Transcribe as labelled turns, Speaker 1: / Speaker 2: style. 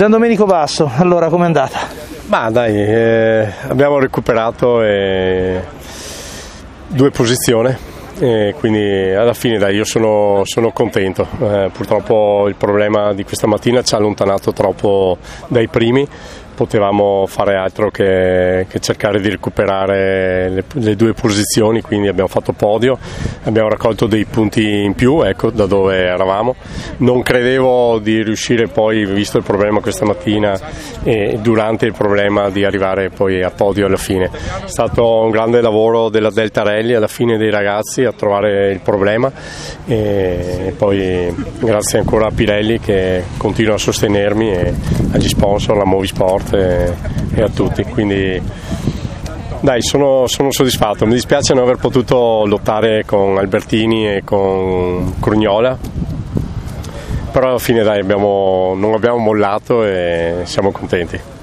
Speaker 1: Giandomenico Basso, allora com'è andata?
Speaker 2: Ma dai, abbiamo recuperato 2 posizioni e quindi alla fine dai, io sono contento. Purtroppo il problema di questa mattina ci ha allontanato troppo dai primi. Potevamo fare altro che cercare di recuperare le 2 posizioni, quindi abbiamo fatto podio, abbiamo raccolto dei punti in più, ecco, da dove eravamo. Non credevo di riuscire poi, visto il problema questa mattina e durante il problema, di arrivare poi a podio alla fine. È stato un grande lavoro della Delta Rally alla fine, dei ragazzi, a trovare il problema, e poi grazie ancora a Pirelli che continua a sostenermi, e agli sponsor, la Movisport e a tutti, quindi dai, sono soddisfatto. Mi dispiace non aver potuto lottare con Albertini e con Crugnola, però alla fine dai, non abbiamo mollato e siamo contenti.